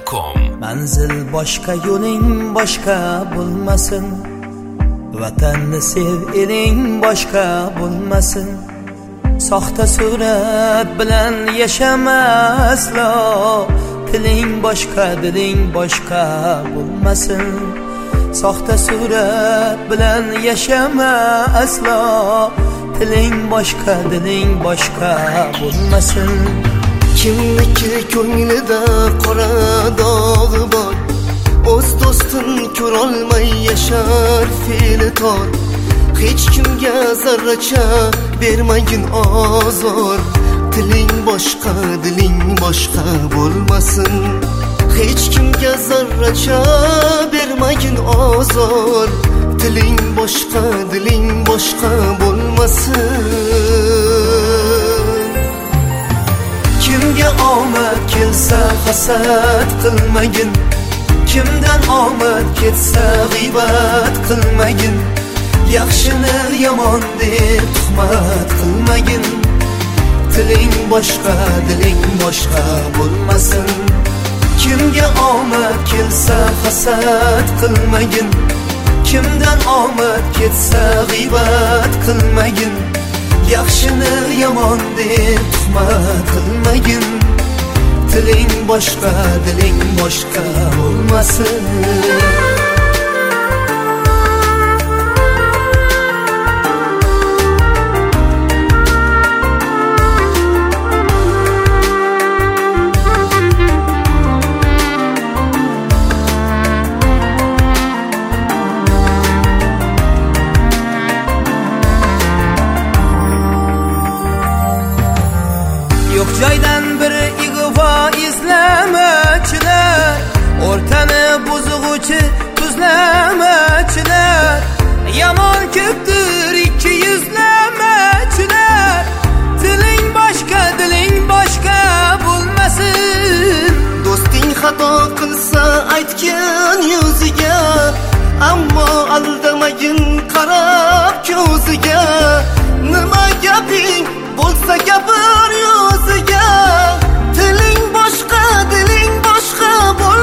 nuqta.com. Manzil boshqa, yo'ling boshqa bo'lmasin. Vatanni sev, eling boshqa bo'lmasin. Soxta surat bilan yashama aslo. Tiling boshqa, diling boshqa bo'lmasin. Soxta surat bilan yashama aslo. Tiling boshqa, diling boshqa bo'lmasin. Kimniki ko'nglida qora dog'i bor, o'z do'stin ko'rolmay yashar fe'li tor. Hech kimga zarracha bermagin ozor. Tiling boshqa, diling boshqa bo'lmasin. Hech kimga zarracha bermagin ozor. Tiling boshqa, diling boshqa bo'lmasin. Kimga omad kelsa hasad qilmagin. Kimdan omad ketsa g'iybat qilmagin. Yaxshini yomon deb tuhmat qilmagin. Tiling boshqa, diling boshqa bo'lmasin. Kimga omad kelsa hasad qilmagin. Kimdan omad ketsa g'iybat qilmagin. Yaxshini yomon deb tuhmat qilmagin. Tiling boshqa, diling boshqa bo'lmasin. Yo'q joydan bir ig'vo izlamachilar, o'rtani buzg'uvchi tuzlamachilar. Yomon ko'pdir ikki yuzlamachilar. Tiling boshqa, diling boshqa bo'lmasin. Do'sting xato qilsa aytgin yuziga, ammo aldamagin qarab ko'ziga. Nima gaping bo'lsa gapir yuziga. Tiling boshqa, diling boshqa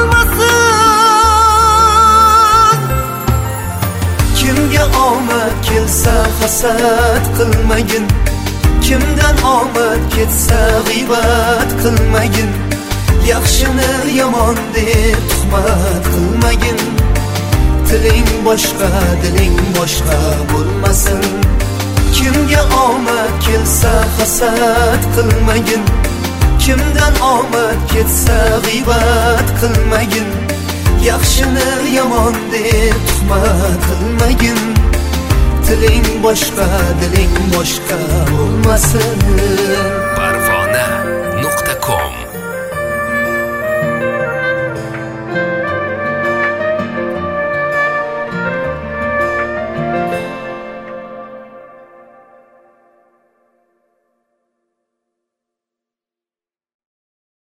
bo'lmasin. Kimga omad kelsa hasad qilmagin. Kimdan omad ketsa g'iybat qilmagin. Yaxshini yomon deb tuhmat qilmagin. Tiling boshqa, diling boshqa bo'lmasin. Kimga omad kelsa hasad qilmagin. Kimdan omad ketsa g'iybat qilmagin. Yaxshini yomon deb tuhmat qilmagin. Tiling boshqa, diling boshqa bo'lmasin. Parvona.com